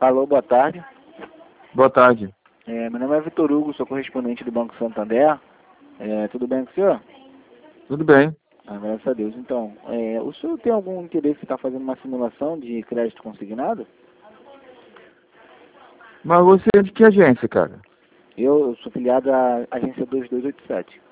Alô, boa tarde. Boa tarde. Meu nome é Vitor Hugo, sou correspondente do Banco Santander. Tudo bem com o senhor? Tudo bem. Graças a Deus. Então, o senhor tem algum interesse em estar fazendo uma simulação de crédito consignado? Mas você é de que agência, cara? Eu sou filiado à agência 2287.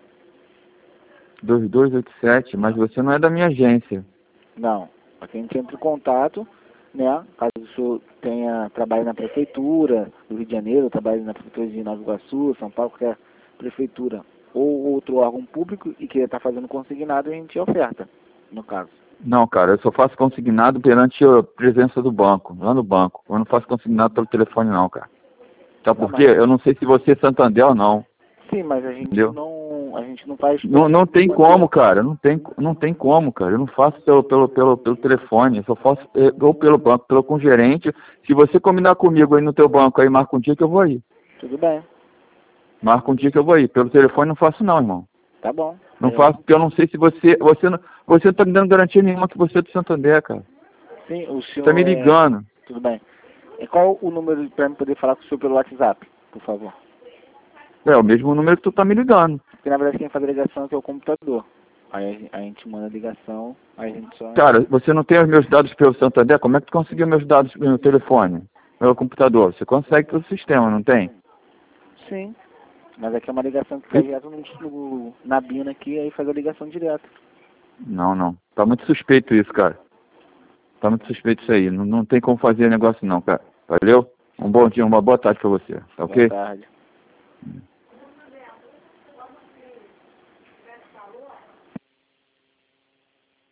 2287, mas você não é da minha agência. Não, aqui a gente entra em contato, né? Caso o senhor trabalhe na prefeitura do Rio de Janeiro, trabalhe na prefeitura de Nova Iguaçu, São Paulo, qualquer prefeitura ou outro órgão público e queira estar fazendo consignado, a gente oferta, no caso. Não, cara, eu só faço consignado perante a presença do banco, lá no banco. Eu não faço consignado pelo telefone não, cara. Sabe por quê? Eu não sei se você é Santander ou não. Sim, mas a gente Entendeu? a gente não faz... Não tem como, cara. Não tem como, cara. Eu não faço pelo telefone. Eu só faço ou pelo banco, com o gerente. Se você combinar comigo aí no teu banco, aí marca um dia que eu vou aí. Tudo bem. Marca um dia que eu vou aí. Pelo telefone não faço não, irmão. Tá bom. Não faço porque eu não sei se você não tá me dando garantia nenhuma que você é do Santander, cara. Sim, o senhor... Tá me ligando. Tudo bem. E qual o número para eu poder falar com o senhor pelo WhatsApp, por favor? É o mesmo número que tu tá me ligando. Porque na verdade quem faz a ligação é o computador. Aí a gente manda a ligação, aí a gente só... Cara, você não tem os meus dados pelo Santander? Como é que tu conseguiu meus dados pelo telefone? Pelo computador? Você consegue pelo sistema, não tem? Sim. Mas aqui é uma ligação que cai direto na BINA aqui, aí faz a ligação direto. Não. Tá muito suspeito isso, cara. Tá muito suspeito isso aí. Não tem como fazer negócio não, cara. Valeu? Um bom dia, uma boa tarde pra você. Tá ok? Boa tarde.